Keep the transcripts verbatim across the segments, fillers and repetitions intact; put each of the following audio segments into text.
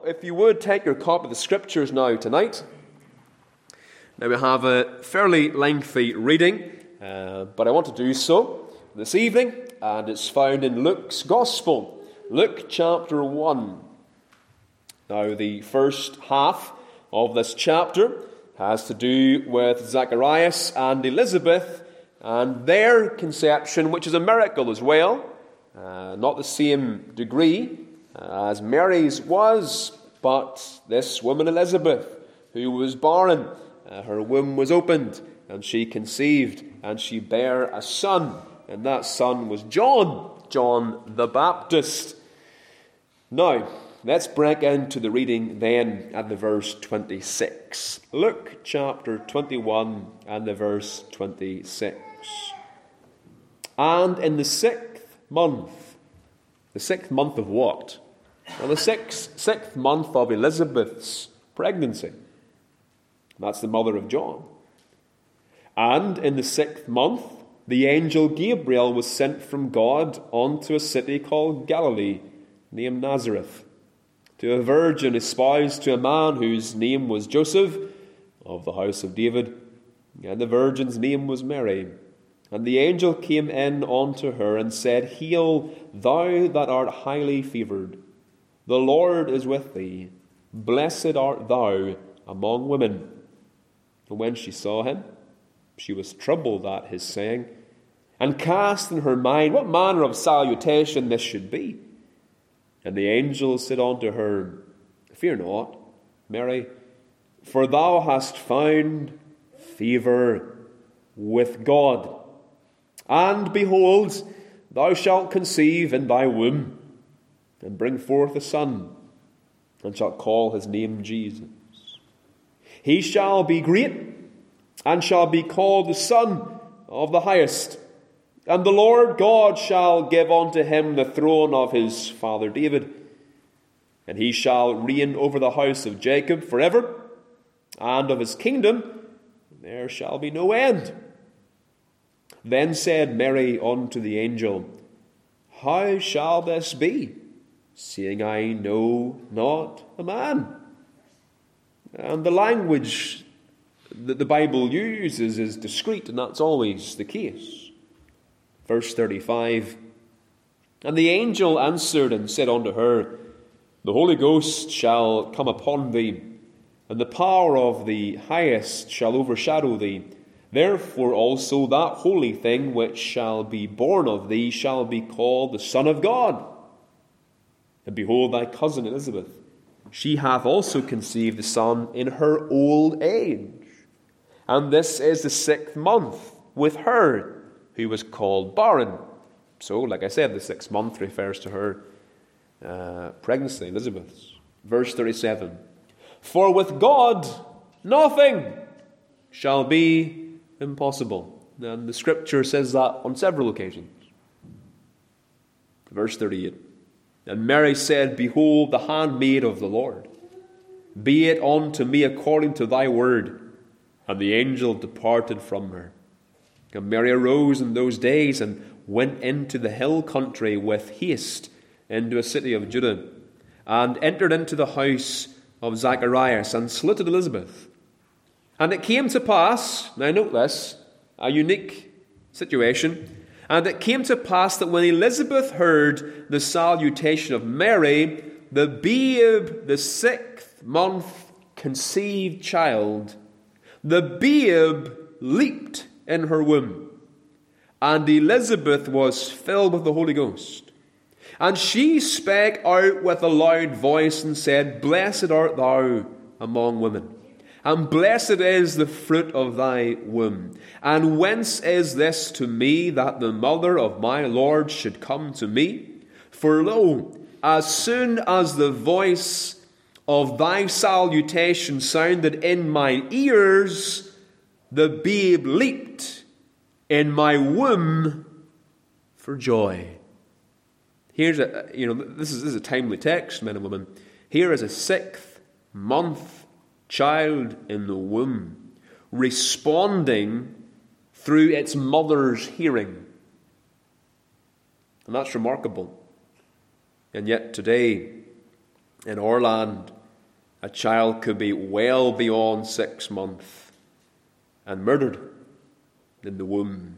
If you would, take your copy of the Scriptures now tonight. Now we have a fairly lengthy reading, uh, but I want to do so this evening, and it's found in Luke's Gospel, Luke chapter one. Now the first half of this chapter has to do with Zacharias and Elizabeth and their conception, which is a miracle as well, uh, not the same degree as Mary's was, but this woman Elizabeth, who was barren, uh, her womb was opened, and she conceived, and she bare a son, and that son was John, John the Baptist. Now, let's break into the reading then at the verse twenty-six. Luke chapter twenty-one and the verse twenty-six. And in the sixth month, the sixth month of what? Well, the sixth, sixth month of Elizabeth's pregnancy. That's the mother of John. And in the sixth month, the angel Gabriel was sent from God unto a city called Galilee, named Nazareth, to a virgin espoused to a man whose name was Joseph, of the house of David, and the virgin's name was Mary. And the angel came in unto her and said, Hail, thou that art highly favoured, the Lord is with thee. Blessed art thou among women. And when she saw him, she was troubled at his saying, and cast in her mind what manner of salutation this should be. And the angel said unto her, Fear not, Mary, for thou hast found favour with God. And behold, thou shalt conceive in thy womb, and bring forth a son, and shalt call his name Jesus. He shall be great, and shall be called the Son of the Highest. And the Lord God shall give unto him the throne of his father David. And he shall reign over the house of Jacob forever, and of his kingdom there shall be no end. Then said Mary unto the angel, How shall this be, seeing I know not a man? And the language that the Bible uses is discreet, and that's always the case. Verse thirty-five, And the angel answered and said unto her, The Holy Ghost shall come upon thee, and the power of the Highest shall overshadow thee. Therefore also that holy thing which shall be born of thee shall be called the Son of God. And behold, thy cousin Elizabeth, she hath also conceived a son in her old age. And this is the sixth month with her, who was called barren. So, like I said, the sixth month refers to her uh, pregnancy, Elizabeth's. Verse thirty-seven, For with God nothing shall be impossible. And the Scripture says that on several occasions. Verse thirty-eight, And Mary said, Behold, the handmaid of the Lord, be it unto me according to thy word. And the angel departed from her. And Mary arose in those days and went into the hill country with haste into a city of Judah, and entered into the house of Zacharias, and saluted Elizabeth. And it came to pass, now note this, a unique situation, and it came to pass that when Elizabeth heard the salutation of Mary, the babe, the sixth month conceived child, the babe leaped in her womb, and Elizabeth was filled with the Holy Ghost. And she spake out with a loud voice and said, Blessed art thou among women, and blessed is the fruit of thy womb. And whence is this to me, that the mother of my Lord should come to me? For lo, as soon as the voice of thy salutation sounded in my ears, the babe leaped in my womb for joy. Here's a, you know, this is, this is a timely text, men and women. Here is a sixth month child in the womb, responding through its mother's hearing. And that's remarkable. And yet today, In our land, a child could be well beyond six months and murdered in the womb.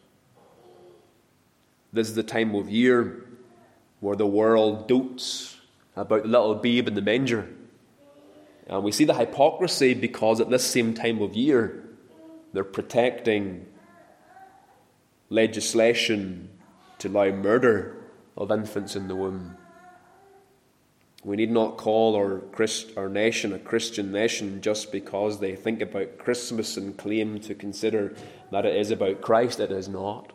This is the time of year where the world dotes about the little babe in the manger. And we see the hypocrisy because at this same time of year, they're protecting legislation to allow murder of infants in the womb. We need not call our, Christ, our nation a Christian nation just because they think about Christmas and claim to consider that it is about Christ. It is not.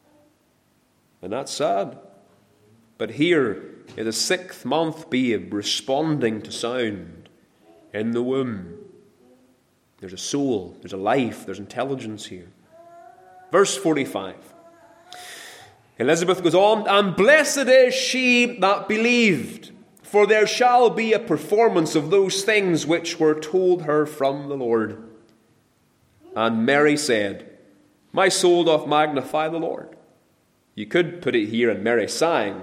And that's sad. But here is a sixth month babe responding to sound in the womb. There's a soul, there's a life, there's intelligence here. Verse forty-five. Elizabeth goes on, and blessed is she that believed, for there shall be a performance of those things which were told her from the Lord. And Mary said, my soul doth magnify the Lord. You could put it here, and Mary sang,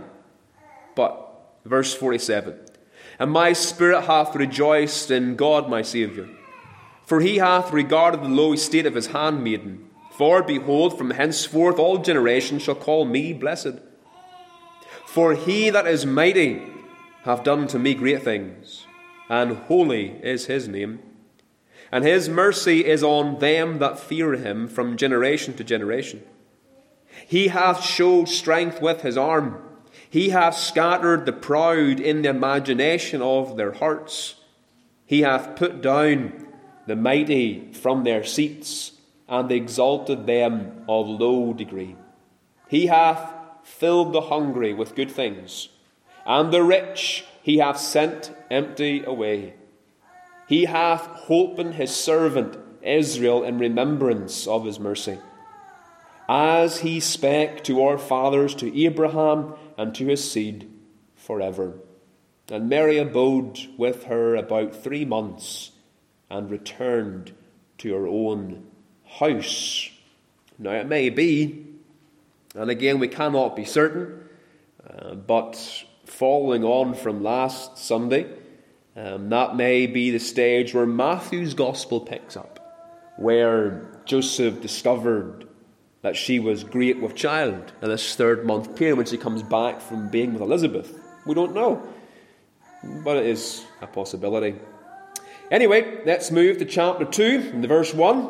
but verse forty-seven, and my spirit hath rejoiced in God my Saviour, for he hath regarded the low estate of his handmaiden. For behold, from henceforth all generations shall call me blessed. For he that is mighty hath done to me great things, and holy is his name. And his mercy is on them that fear him from generation to generation. He hath showed strength with his arm. He hath scattered the proud in the imagination of their hearts. He hath put down the mighty from their seats, and exalted them of low degree. He hath filled the hungry with good things, and the rich he hath sent empty away. He hath holpen his servant Israel in remembrance of his mercy, as he spake to our fathers, to Abraham, and to his seed forever. And Mary abode with her about three months, and returned to her own house. Now it may be, and again we cannot be certain, uh, but following on from last Sunday, um, that may be the stage where Matthew's Gospel picks up, where Joseph discovered that she was great with child in this third month period when she comes back from being with Elizabeth. We don't know, but it is a possibility. Anyway, let's move to chapter two, in the verse one.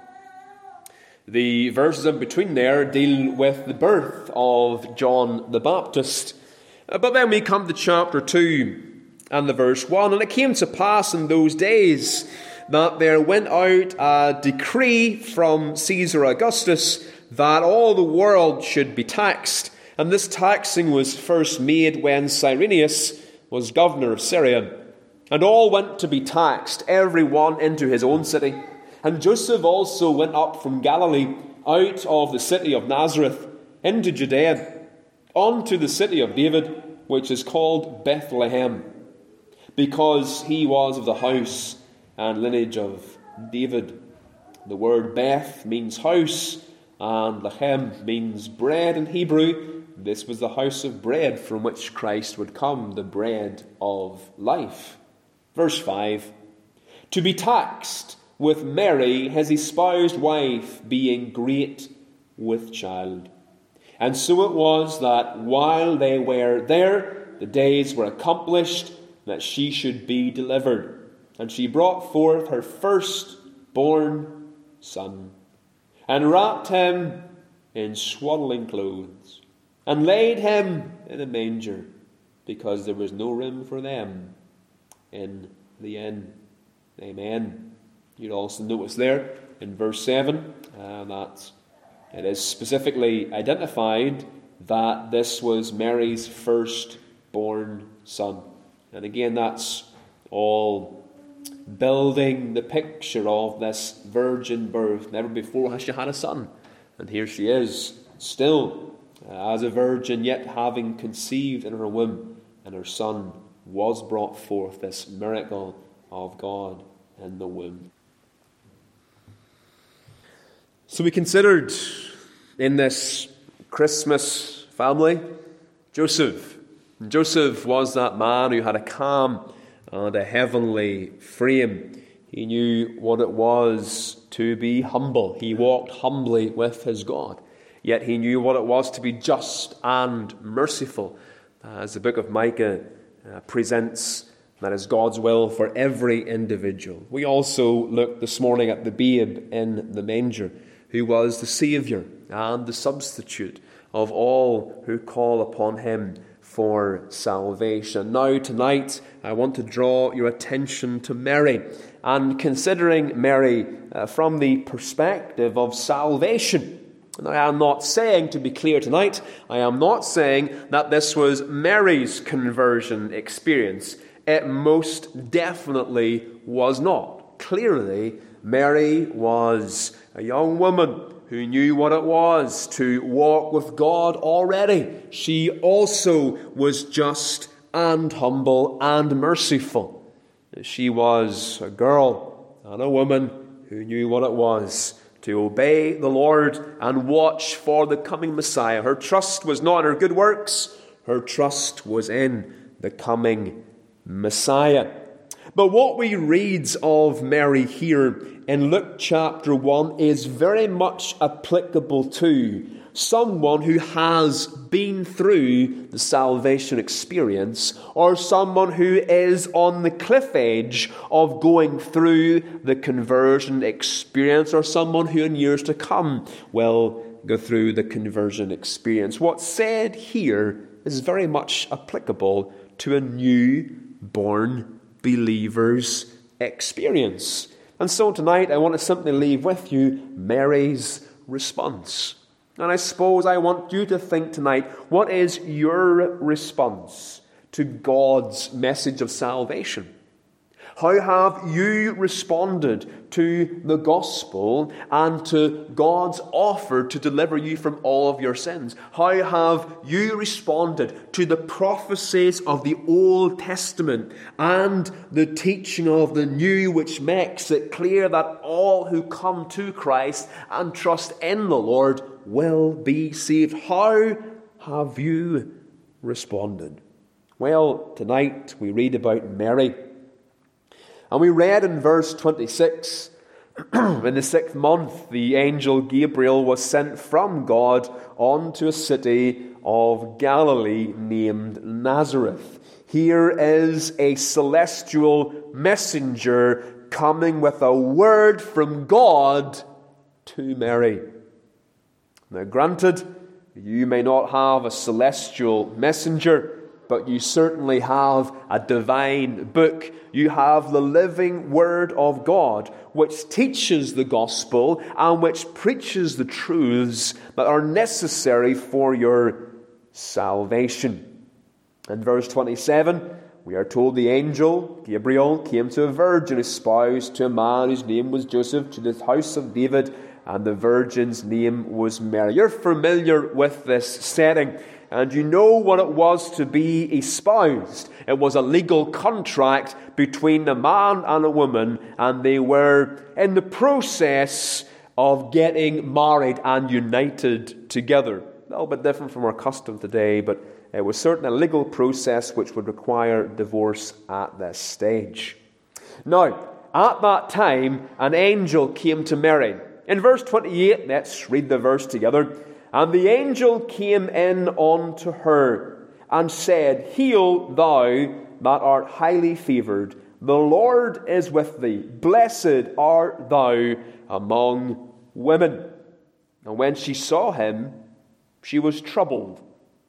The verses in between there deal with the birth of John the Baptist. But then we come to chapter two and the verse one. And it came to pass in those days that there went out a decree from Caesar Augustus that all the world should be taxed. And this taxing was first made when Cyrenius was governor of Syria. And all went to be taxed, every one into his own city. And Joseph also went up from Galilee, out of the city of Nazareth, into Judea, unto the city of David, which is called Bethlehem, because he was of the house and lineage of David. The word Beth means house, and Lehem means bread in Hebrew. This was the house of bread from which Christ would come, the bread of life. Verse five, to be taxed with Mary, his espoused wife, being great with child. And so it was that while they were there, the days were accomplished that she should be delivered. And she brought forth her firstborn son, and wrapped him in swaddling clothes, and laid him in a manger, because there was no room for them in the inn. Amen. You'd also notice there in verse seven uh, that it is specifically identified that this was Mary's firstborn son. And again, that's all building the picture of this virgin birth. Never before has she had a son. And here she is, still uh, as a virgin, yet having conceived in her womb. And her son was brought forth, this miracle of God in the womb. So we considered in this Christmas family Joseph Joseph was that man who had a calm and a heavenly frame. He knew what it was to be humble. He walked humbly with his God. Yet he knew what it was to be just and merciful. As the book of Micah uh, presents, that is God's will for every individual. We also looked this morning at the babe in the manger, who was the Saviour and the substitute of all who call upon him for salvation. Now, tonight, I want to draw your attention to Mary, and considering Mary uh, from the perspective of salvation. And I am not saying, to be clear tonight, I am not saying that this was Mary's conversion experience. It most definitely was not. Clearly, Mary was a young woman who knew what it was to walk with God already. She also was just and humble and merciful. She was a girl and a woman who knew what it was to obey the Lord and watch for the coming Messiah. Her trust was not in her good works. Her trust was in the coming Messiah. But what we read of Mary here in Luke chapter one is very much applicable to someone who has been through the salvation experience, or someone who is on the cliff edge of going through the conversion experience, or someone who in years to come will go through the conversion experience. What's said here is very much applicable to a newborn believer's experience. And so tonight I want to simply leave with you Mary's response. And I suppose I want you to think tonight, what is your response to God's message of salvation? How have you responded to the gospel and to God's offer to deliver you from all of your sins? How have you responded to the prophecies of the Old Testament and the teaching of the New, which makes it clear that all who come to Christ and trust in the Lord will be saved? How have you responded? Well, tonight we read about Mary. And we read in verse twenty-six, in the sixth month, the angel Gabriel was sent from God unto a city of Galilee named Nazareth. Here is a celestial messenger coming with a word from God to Mary. Now, granted, you may not have a celestial messenger, but you certainly have a divine book. You have the living Word of God, which teaches the gospel and which preaches the truths that are necessary for your salvation. In verse twenty-seven, we are told the angel Gabriel came to a virgin espoused to a man whose name was Joseph, to the house of David, and the virgin's name was Mary. You're familiar with this setting, and you know what it was to be espoused. It was a legal contract between a man and a woman, and they were in the process of getting married and united together. A little bit different from our custom today, but it was certainly a legal process which would require divorce at this stage. Now, at that time, an angel came to Mary. In verse twenty-eight, let's read the verse together. And the angel came in unto her, and said, Hail thou that art highly favoured, the Lord is with thee. Blessed art thou among women. And when she saw him, she was troubled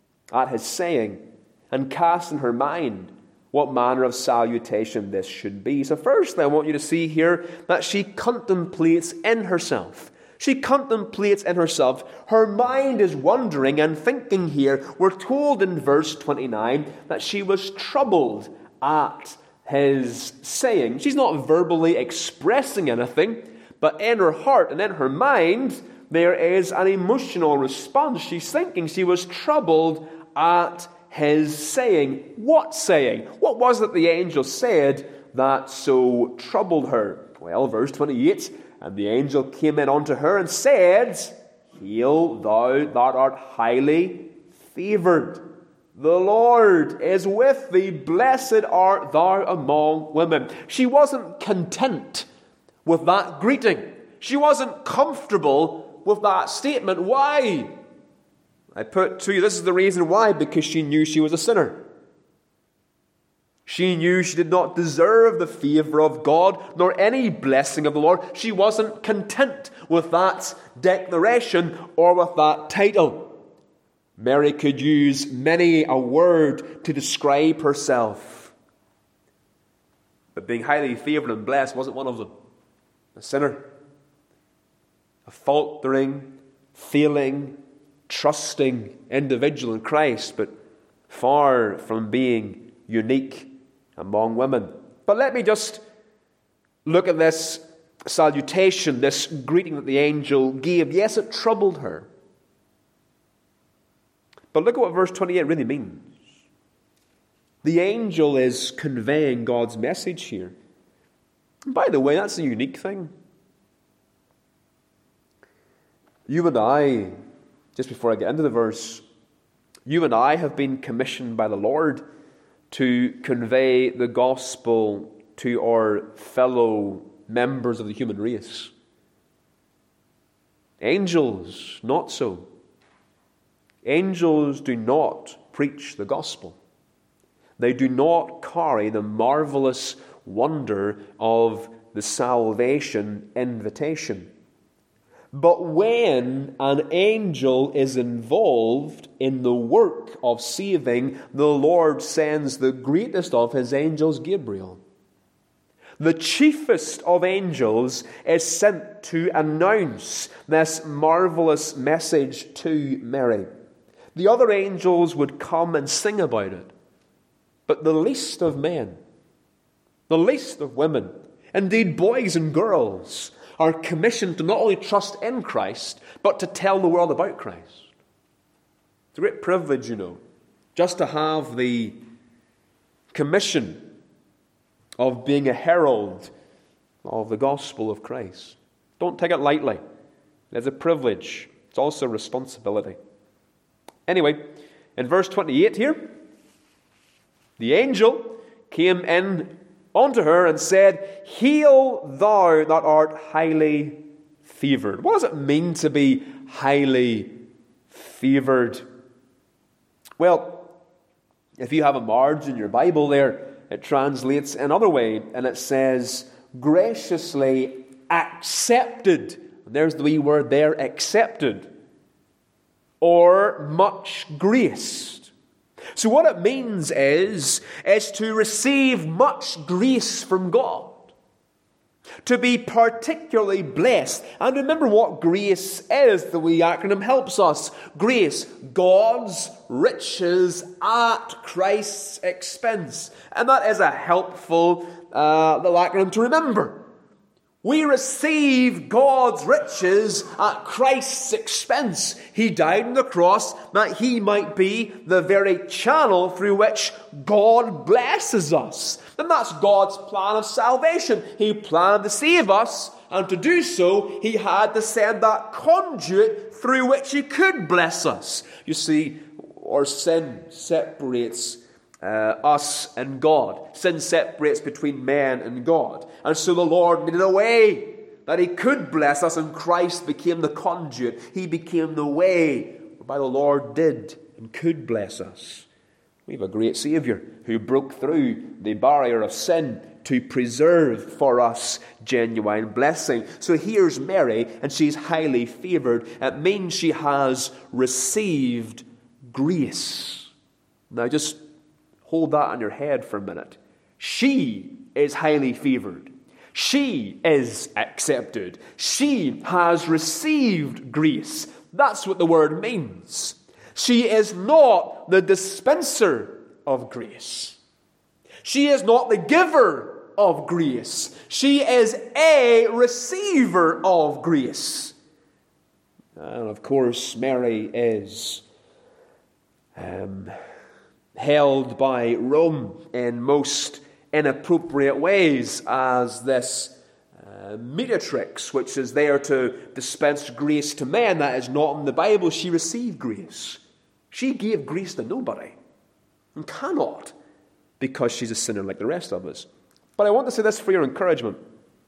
at his saying, and cast in her mind what manner of salutation this should be. So firstly, I want you to see here that she contemplates in herself. She contemplates in herself. Her mind is wondering and thinking here. We're told in verse twenty-nine that she was troubled at his saying. She's not verbally expressing anything, but in her heart and in her mind, there is an emotional response. She's thinking she was troubled at his saying. What saying? What was it the angel said that so troubled her? Well, verse twenty-eight, and the angel came in unto her and said, Hail thou that art highly favoured, the Lord is with thee, blessed art thou among women. She wasn't content with that greeting. She wasn't comfortable with that statement. Why? I put to you, this is the reason why, because she knew she was a sinner. She knew she did not deserve the favor of God, nor any blessing of the Lord. She wasn't content with that declaration or with that title. Mary could use many a word to describe herself, but being highly favored and blessed wasn't one of them. A sinner, a faltering, failing, trusting individual in Christ, but far from being unique among women. But let me just look at this salutation, this greeting that the angel gave. Yes, it troubled her. But look at what verse twenty-eight really means. The angel is conveying God's message here. And by the way, that's a unique thing. You and I, just before I get into the verse, you and I have been commissioned by the Lord to convey the gospel to our fellow members of the human race. Angels, not so. Angels do not preach the gospel. They do not carry the marvelous wonder of the salvation invitation. But when an angel is involved in the work of saving, the Lord sends the greatest of his angels, Gabriel. The chiefest of angels is sent to announce this marvelous message to Mary. The other angels would come and sing about it. But the least of men, the least of women, indeed boys and girls, are commissioned to not only trust in Christ, but to tell the world about Christ. It's a great privilege, you know, just to have the commission of being a herald of the gospel of Christ. Don't take it lightly. It's a privilege. It's also a responsibility. Anyway, in verse twenty-eight here, the angel came in unto her and said, Hail thou that art highly favored. What does it mean to be highly favored? Well, if you have a margin in your Bible there, it translates another way, and it says, graciously accepted. There's the wee word there, accepted. Or much graced. So what it means is, is to receive much grace from God. To be particularly blessed. And remember what grace is. The wee acronym helps us. Grace, God's riches at Christ's expense. And that is a helpful uh, little acronym to remember. We receive God's riches at Christ's expense. He died on the cross that he might be the very channel through which God blesses us. And that's God's plan of salvation. He planned to save us, and to do so, he had to send that conduit through which he could bless us. You see, our sin separates Uh, us and God. Sin separates between man and God. And so the Lord made it a way that he could bless us, and Christ became the conduit. He became the way whereby the Lord did and could bless us. We have a great Saviour who broke through the barrier of sin to preserve for us genuine blessing. So here's Mary, and she's highly favoured. It means she has received grace. Now just hold that on your head for a minute. She is highly favored. She is accepted. She has received grace. That's what the word means. She is not the dispenser of grace. She is not the giver of grace. She is a receiver of grace. And of course, Mary is Um, held by Rome in most inappropriate ways as this uh, mediatrix, which is there to dispense grace to men. That is not in the Bible. She received grace. She gave grace to nobody. and cannot, because she's a sinner like the rest of us. But I want to say this for your encouragement.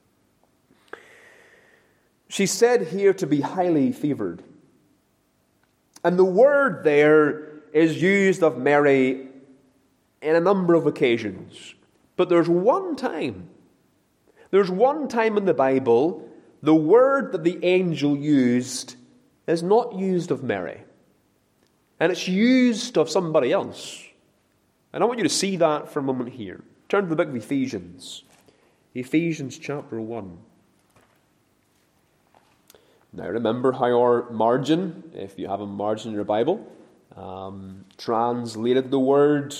She's said here to be highly favored. And the word there is used of Mary in a number of occasions. But there's one time, there's one time in the Bible, the word that the angel used is not used of Mary. And it's used of somebody else. And I want you to see that for a moment here. Turn to the book of Ephesians. Ephesians chapter one. Now remember how our margin, if you have a margin in your Bible, um, translated the word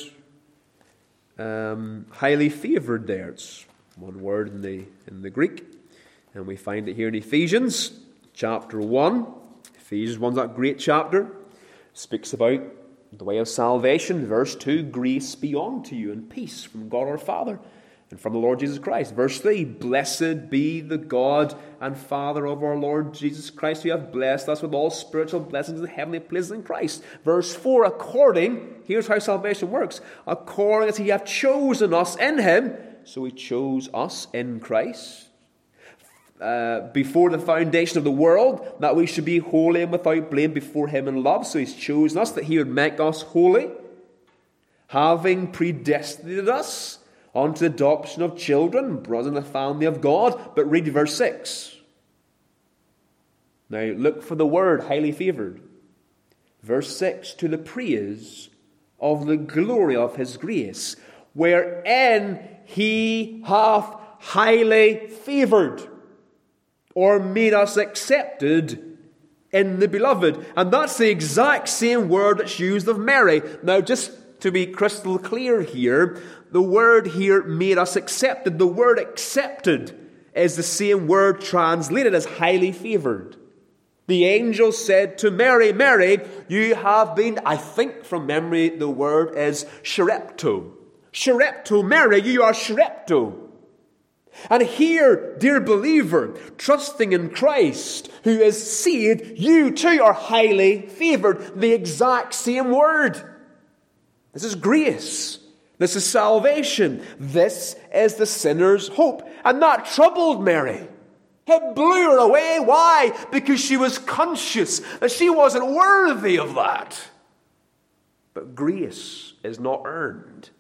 um, highly favored there. It's one word in the in the Greek. And we find it here in Ephesians chapter one. Ephesians one's that great chapter. Speaks about the way of salvation. Verse two, grace be unto you and peace from God our Father and from the Lord Jesus Christ. Verse three, blessed be the God and Father of our Lord Jesus Christ, who hath blessed us with all spiritual blessings in the heavenly places in Christ. Verse four, according, here's how salvation works, according as he hath chosen us in him, so he chose us in Christ, Uh, before the foundation of the world, that we should be holy and without blame before him in love. So he's chosen us that he would make us holy, having predestinated us unto the adoption of children, brought in the family of God. But read verse six. Now look for the word highly favored. Verse six, to the praise of the glory of his grace, wherein he hath highly favored, or made us accepted in the beloved. And that's the exact same word that's used of Mary. Now, just to be crystal clear here, the word here, made us accepted, the word accepted is the same word translated as highly favored. The angel said to Mary, Mary, you have been, I think from memory the word is sherepto. Sherepto, Mary, you are sherepto. And here, dear believer, trusting in Christ, who is saved, you too are highly favored. The exact same word. This is grace. This is salvation. This is the sinner's hope. And that troubled Mary. It blew her away. Why? Because she was conscious that she wasn't worthy of that. But grace is not earned.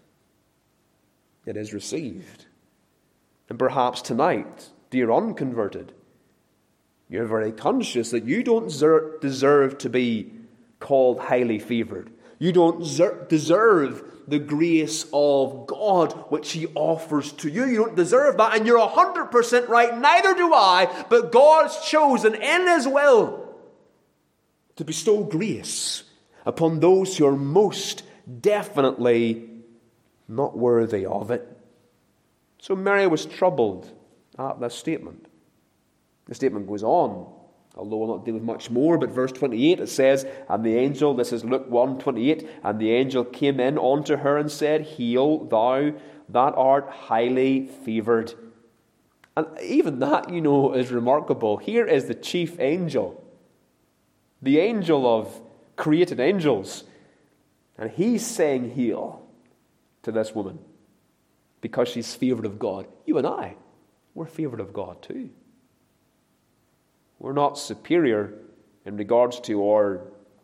It is received. And perhaps tonight, dear unconverted, you're very conscious that you don't deserve to be called highly favored. You don't deserve the grace of God which he offers to you. You don't deserve that, and you're one hundred percent right, neither do I, but God has chosen in his will to bestow grace upon those who are most definitely not worthy of it. So Mary was troubled at this statement. The statement goes on, although we'll not deal with much more, but verse twenty-eight, it says, and the angel, this is Luke one twenty-eight, and the angel came in unto her and said, Hail thou that art highly favored. And even that, you know, is remarkable. Here is the chief angel, the angel of created angels, and he's saying hail to this woman, because she's favored of God. You and I, we're favored of God too. We're not superior in regards to our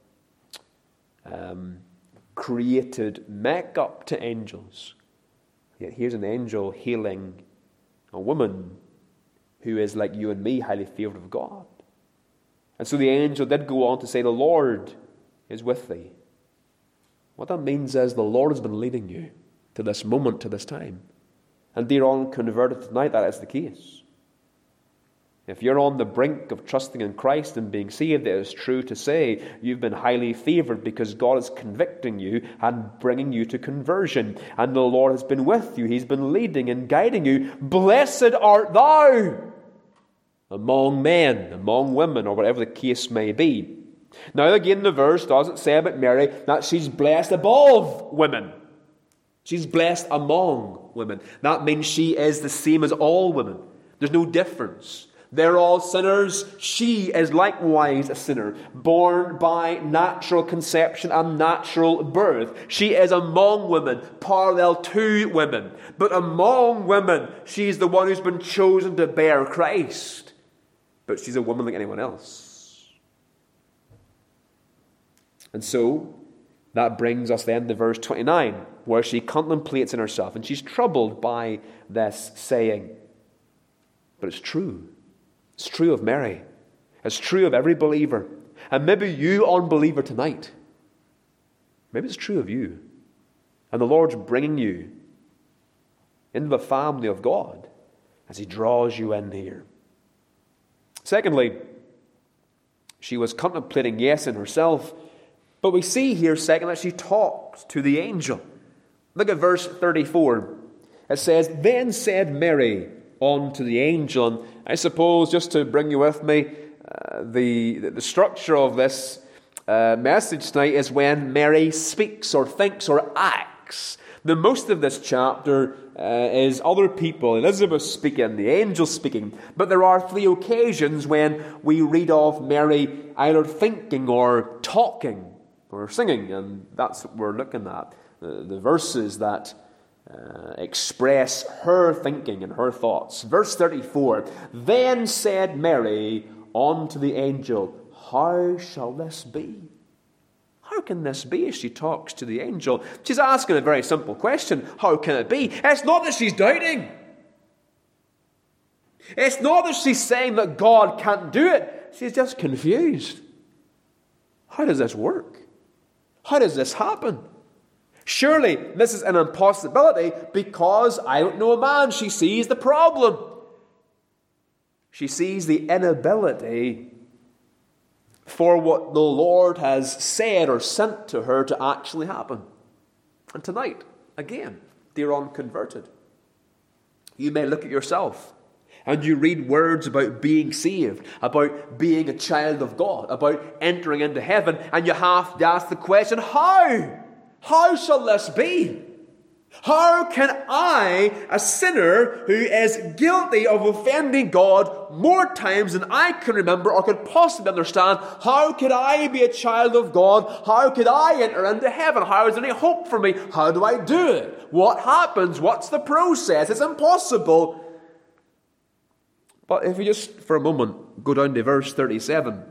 um, created make-up to angels. Yet here's an angel hailing a woman who is like you and me, highly favored of God. And so the angel did go on to say, the Lord is with thee. What that means is the Lord has been leading you to this moment, to this time. And dear unconverted, tonight that is the case. If you're on the brink of trusting in Christ and being saved, it is true to say you've been highly favored because God is convicting you and bringing you to conversion. And the Lord has been with you. He's been leading and guiding you. Blessed art thou among men, among women, or whatever the case may be. Now again, the verse doesn't say about Mary that she's blessed above women. She's blessed among women. That means she is the same as all women. There's no difference. They're all sinners. She is likewise a sinner, born by natural conception and natural birth. She is among women, parallel to women. But among women, she's the one who's been chosen to bear Christ. But she's a woman like anyone else. And so, that brings us then to verse twenty-nine, where she contemplates in herself, and she's troubled by this saying. But it's true. It's true of Mary. It's true of every believer. And maybe you, unbeliever, tonight. Maybe it's true of you. And the Lord's bringing you into the family of God as He draws you in here. Secondly, she was contemplating, yes, in herself. But we see here, second, that she talked to the angel. Look at verse thirty-four. It says, "Then said Mary unto the angel," and I suppose, just to bring you with me, uh, the, the structure of this uh, message tonight is when Mary speaks or thinks or acts. The most of this chapter uh, is other people, Elizabeth speaking, the angel speaking. But there are three occasions when we read of Mary either thinking or talking or singing, and that's what we're looking at. The, the verses that Uh, express her thinking and her thoughts. Verse thirty-four, "Then said Mary unto the angel, How shall this be?" How can this be as she talks to the angel? She's asking a very simple question. How can it be? It's not that she's doubting. It's not that she's saying that God can't do it. She's just confused. How does this work? How does this happen? Surely this is an impossibility because I don't know a man. She sees the problem. She sees the inability for what the Lord has said or sent to her to actually happen. And tonight, again, dear unconverted, you may look at yourself and you read words about being saved, about being a child of God, about entering into heaven, and you have to ask the question, how? How shall this be? How can I, a sinner who is guilty of offending God more times than I can remember or could possibly understand, how could I be a child of God? How could I enter into heaven? How is there any hope for me? How do I do it? What happens? What's the process? It's impossible. But if we just, for a moment, go down to verse thirty-seven.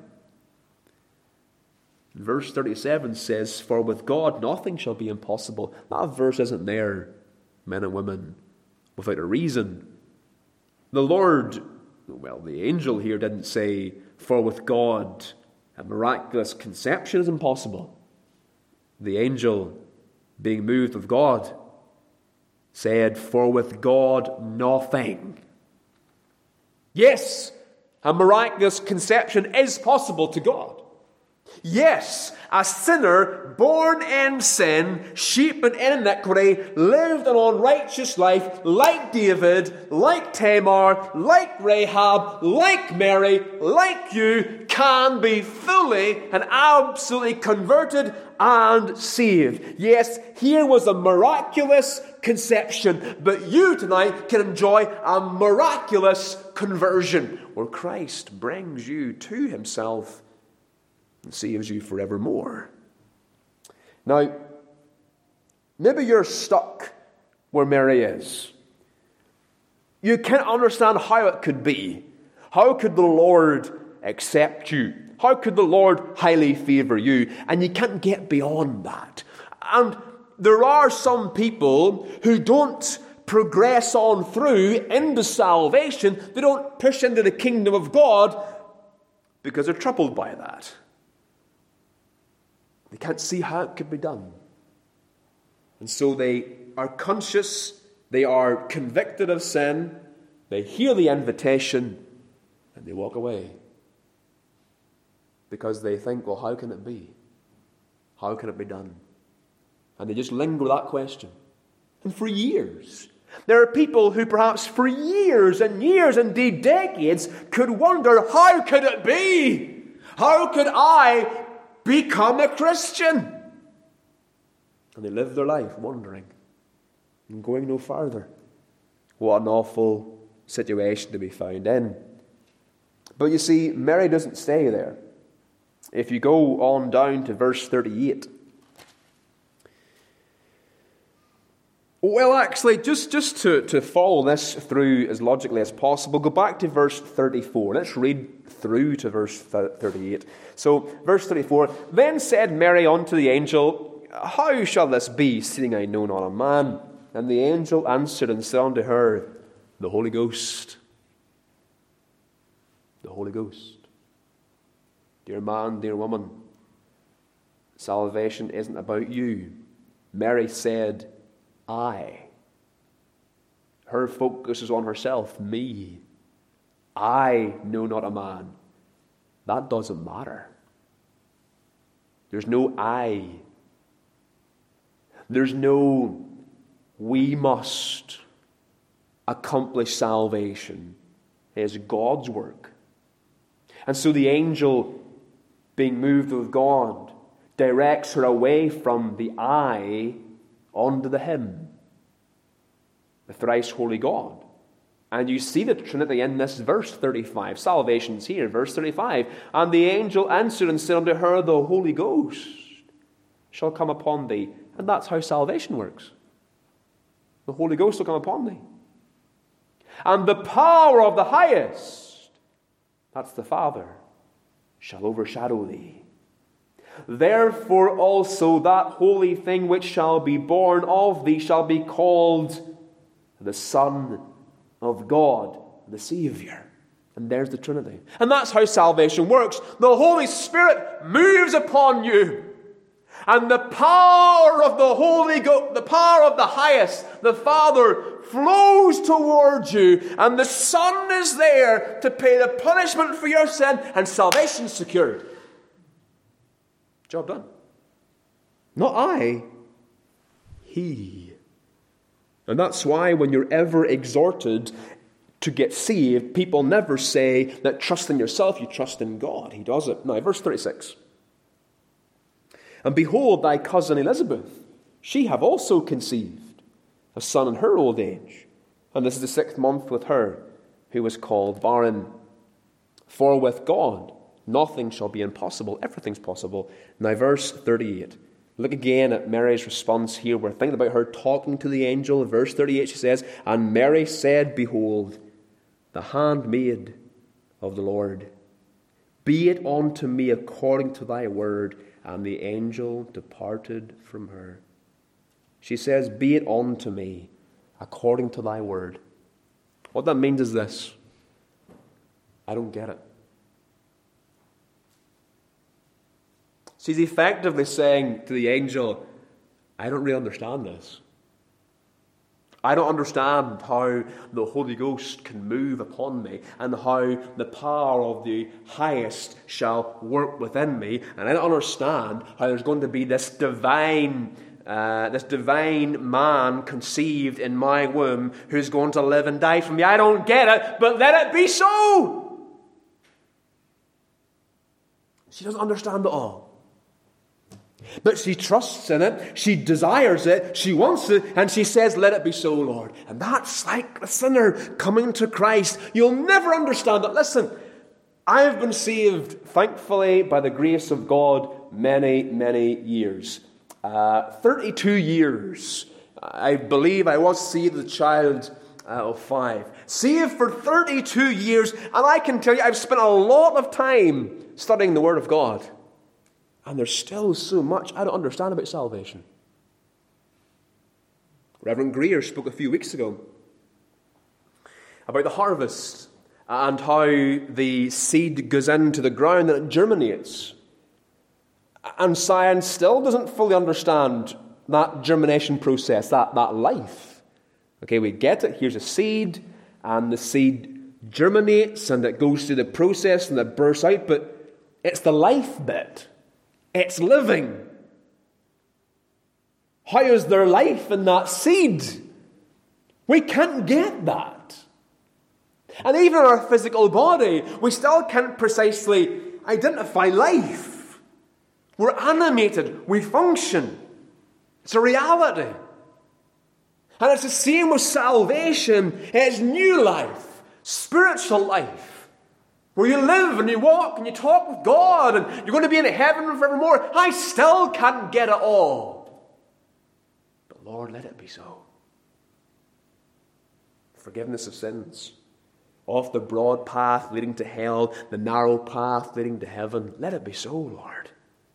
Verse thirty-seven says, "For with God nothing shall be impossible." That verse isn't there, men and women, without a reason. The Lord, well, the angel here didn't say, "For with God a miraculous conception is impossible." The angel, being moved of God, said, "For with God nothing." Yes, a miraculous conception is possible to God. Yes, a sinner born in sin, shapen in iniquity, lived an unrighteous life, like David, like Tamar, like Rahab, like Mary, like you, can be fully and absolutely converted and saved. Yes, here was a miraculous conception, but you tonight can enjoy a miraculous conversion, where Christ brings you to Himself and saves you forevermore. Now, maybe you're stuck where Mary is. You can't understand how it could be. How could the Lord accept you? How could the Lord highly favour you? And you can't get beyond that. And there are some people who don't progress on through into salvation. They don't push into the kingdom of God because they're troubled by that. They can't see how it could be done. And so they are conscious, they are convicted of sin, they hear the invitation, and they walk away. Because they think, well, how can it be? How can it be done? And they just linger with that question. And for years, there are people who perhaps for years and years, indeed decades, could wonder, how could it be? How could I become a Christian? And they live their life wondering and going no farther. What an awful situation to be found in. But you see, Mary doesn't stay there. If you go on down to verse thirty-eight. Well, actually, just, just to, to follow this through as logically as possible, go back to verse thirty-four. Let's read through to verse thirty-eight. So, verse thirty-four, Then said Mary unto the angel, How shall this be, seeing I know not a man? And the angel answered and said unto her, The Holy Ghost. The Holy Ghost. Dear man, dear woman, salvation isn't about you. Mary said, I. Her focus is on herself, me. I know not a man. That doesn't matter. There's no I. There's no we must accomplish salvation. It is God's work. And so the angel, being moved with God, directs her away from the I onto the him, the thrice holy God. And you see the Trinity in this verse thirty-five. Salvation's here, verse thirty-five. And the angel answered and said unto her, The Holy Ghost shall come upon thee. And that's how salvation works. The Holy Ghost will come upon thee. And the power of the highest, that's the Father, shall overshadow thee. Therefore also that holy thing which shall be born of thee shall be called the Son of God, the Savior. And there's the Trinity. And that's how salvation works. The Holy Spirit moves upon you. And the power of the Holy Ghost, the power of the highest, the Father, flows towards you. And the Son is there to pay the punishment for your sin. And salvation secured. Job done. Not I, He. And that's why when you're ever exhorted to get saved, people never say that trust in yourself, you trust in God. He does it. Now, verse thirty-six. And behold, thy cousin Elizabeth, she have also conceived a son in her old age. And this is the sixth month with her, who was called barren. For with God nothing shall be impossible. Everything's possible. Now, verse thirty-eight. Look again at Mary's response here. We're thinking about her talking to the angel. Verse thirty-eight, she says, And Mary said, Behold, the handmaid of the Lord. Be it unto me according to thy word. And the angel departed from her. She says, Be it unto me according to thy word. What that means is this. I don't get it. She's effectively saying to the angel, I don't really understand this. I don't understand how the Holy Ghost can move upon me and how the power of the highest shall work within me. And I don't understand how there's going to be this divine, uh, this divine man conceived in my womb who's going to live and die for me. I don't get it, but let it be so. She doesn't understand it all. But she trusts in it, she desires it, she wants it, and she says, let it be so, Lord. And that's like the sinner coming to Christ. You'll never understand it. Listen, I've been saved, thankfully, by the grace of God, many, many years. Uh, thirty-two years. I believe I was saved as a child uh, of five. Saved for thirty-two years, and I can tell you, I've spent a lot of time studying the Word of God. And there's still so much I don't understand about salvation. Reverend Greer spoke a few weeks ago about the harvest and how the seed goes into the ground and it germinates. And science still doesn't fully understand that germination process, that, that life. Okay, we get it. Here's a seed, and the seed germinates, and it goes through the process, and it bursts out, but it's the life bit. It's living. How is there life in that seed? We can't get that. And even in our physical body, we still can't precisely identify life. We're animated. We function. It's a reality. And it's the same with salvation. It's new life, spiritual life. where you live and you walk and you talk with God and you're going to be in heaven forevermore. I still can't get it all. But Lord, let it be so. Forgiveness of sins. Off the broad path leading to hell, the narrow path leading to heaven. Let it be so, Lord.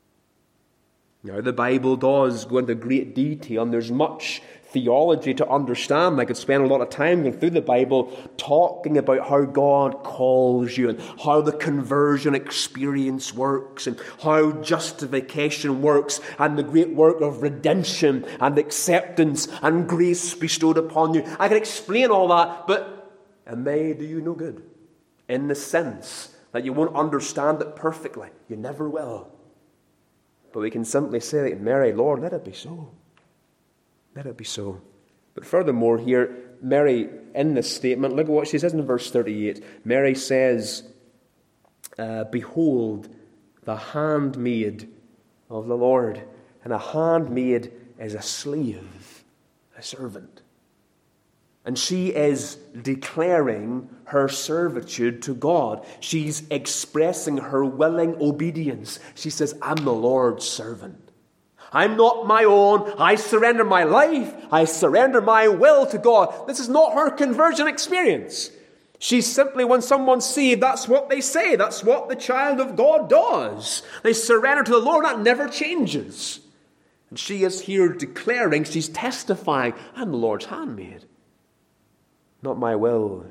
Now, the Bible does go into great detail, and there's much theology to understand. I could spend a lot of time going through the Bible talking about how God calls you and how the conversion experience works and how justification works and the great work of redemption and acceptance and grace bestowed upon you. I can explain all that, but it may do you no good in the sense that you won't understand it perfectly. You never will. But we can simply say to Mary, Lord, let it be so. Let it be so. But furthermore here, Mary, in this statement, look at what she says in verse thirty-eight. Mary says, uh, Behold, the handmaid of the Lord. And a handmaid is a slave, a servant. And she is declaring her servitude to God. She's expressing her willing obedience. She says, I'm the Lord's servant. I'm not my own. I surrender my life. I surrender my will to God. This is not her conversion experience. She's simply, when someone's saved, that's what they say. That's what the child of God does. They surrender to the Lord. That never changes. And she is here declaring, she's testifying, I'm the Lord's handmaid. Not my will,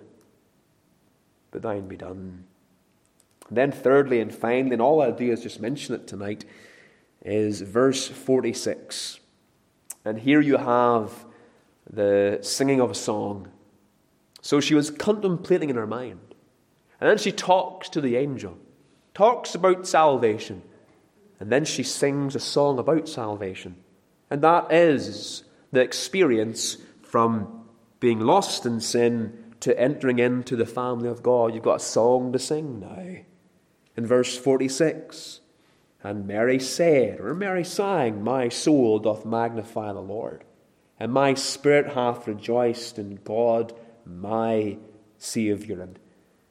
but thine be done. And then thirdly and finally, and all I'll do is just mention it tonight, is verse forty-six. And here you have the singing of a song. So she was contemplating in her mind. And then she talks to the angel, talks about salvation. And then she sings a song about salvation. And that is the experience from being lost in sin to entering into the family of God. You've got a song to sing now. In verse forty-six, and Mary said, or Mary sang, My soul doth magnify the Lord, and my spirit hath rejoiced in God my Saviour. And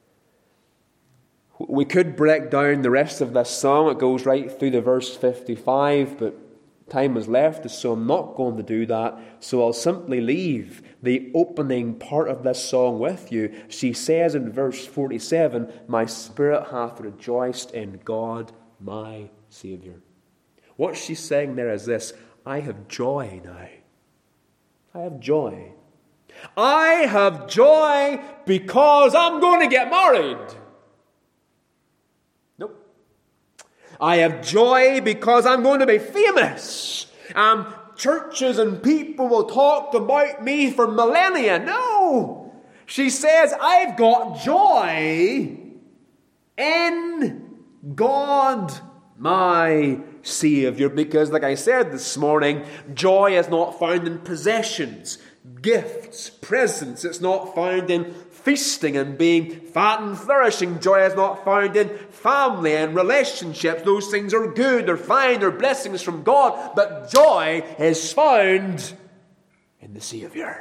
we could break down the rest of this song. It goes right through to verse fifty-five, but time is left, so I'm not going to do that. So I'll simply leave the opening part of this song with you. She says in verse forty-seven, My spirit hath rejoiced in God my Saviour. What she's saying there is this: I have joy now. I have joy. I have joy because I'm going to get married. Nope. I have joy because I'm going to be famous. And churches and people will talk about me for millennia. No. She says, I've got joy in God my Saviour. Because, like I said this morning, joy is not found in possessions, gifts, presents. It's not found in feasting and being fat and flourishing. Joy is not found in family and relationships. Those things are good, they're fine, they're blessings from God. But joy is found in the Saviour.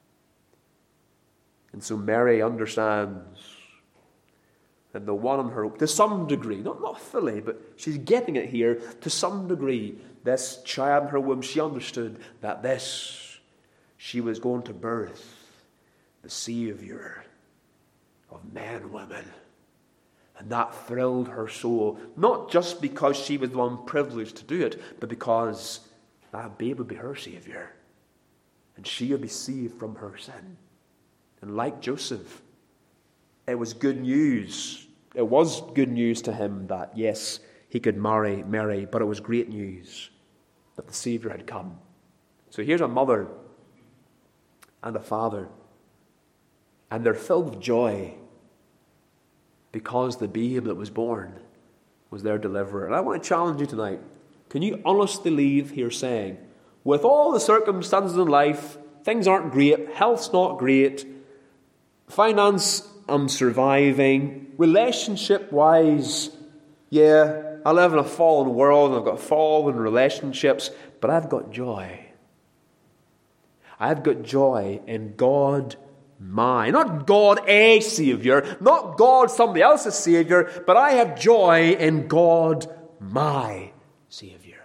And so Mary understands that the one on her, to some degree, not, not fully, but she's getting it here, to some degree, this child in her womb, she understood that this, she was going to birth the Saviour of men and women. And that thrilled her soul, not just because she was the one privileged to do it, but because that babe would be her Saviour. And she would be saved from her sin. And like Joseph, it was good news. It was good news to him that, yes, he could marry Mary, but it was great news that the Saviour had come. So here's a mother and a father, and they're filled with joy because the babe that was born was their deliverer. And I want to challenge you tonight. Can you honestly leave here saying, with all the circumstances in life, things aren't great, health's not great, finance, I'm surviving, relationship-wise, yeah, I live in a fallen world and I've got fallen relationships, but I've got joy. I've got joy in God my. Not God a Savior, not God somebody else's Savior, but I have joy in God my Savior.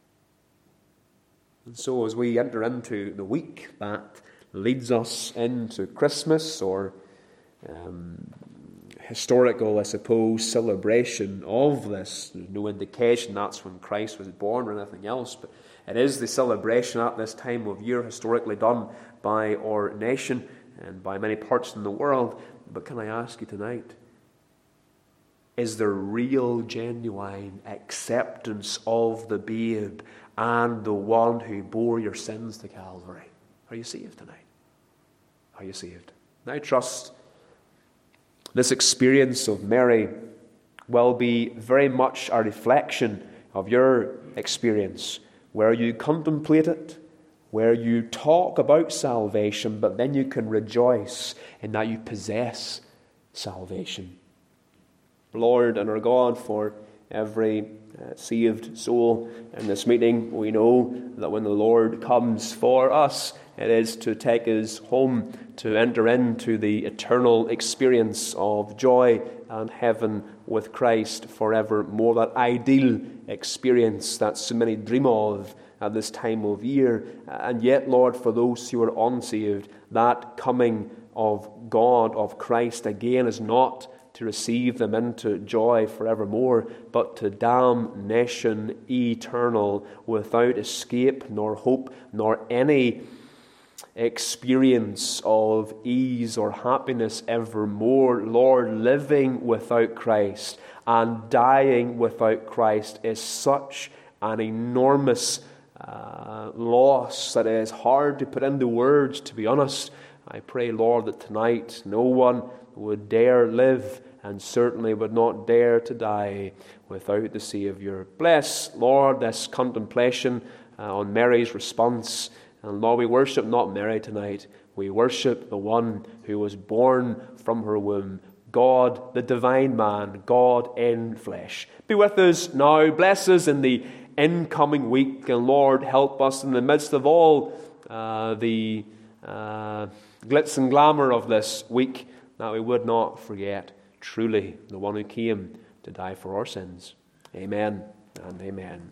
And so as we enter into the week that leads us into Christmas, or um, historical, I suppose, celebration of this, there's no indication that's when Christ was born or anything else, but it is the celebration at this time of year historically done by our nation and by many parts in the world. But can I ask you tonight, is there real, genuine acceptance of the babe and the one who bore your sins to Calvary? Are you saved tonight? Are you saved? And I trust this experience of Mary will be very much a reflection of your experience, where you contemplate it, where you talk about salvation, but then you can rejoice in that you possess salvation. Lord and our God, for every uh, saved soul in this meeting, we know that when the Lord comes for us, it is to take us home, to enter into the eternal experience of joy and heaven with Christ forevermore. That ideal experience that so many dream of at this time of year. And yet, Lord, for those who are unsaved, that coming of God, of Christ again, is not to receive them into joy forevermore, but to damnation eternal, without escape, nor hope, nor any experience of ease or happiness evermore. Lord, living without Christ and dying without Christ is such an enormous uh, loss that it is hard to put into words, to be honest. I pray, Lord, that tonight no one would dare live, and certainly would not dare to die without the Savior. Bless, Lord, this contemplation uh, on Mary's response. And Lord, we worship not Mary tonight. We worship the one who was born from her womb, God, the divine man, God in flesh. Be with us now. Bless us in the incoming week. And Lord, help us in the midst of all uh, the uh, glitz and glamour of this week, that we would not forget truly the one who came to die for our sins. Amen and amen.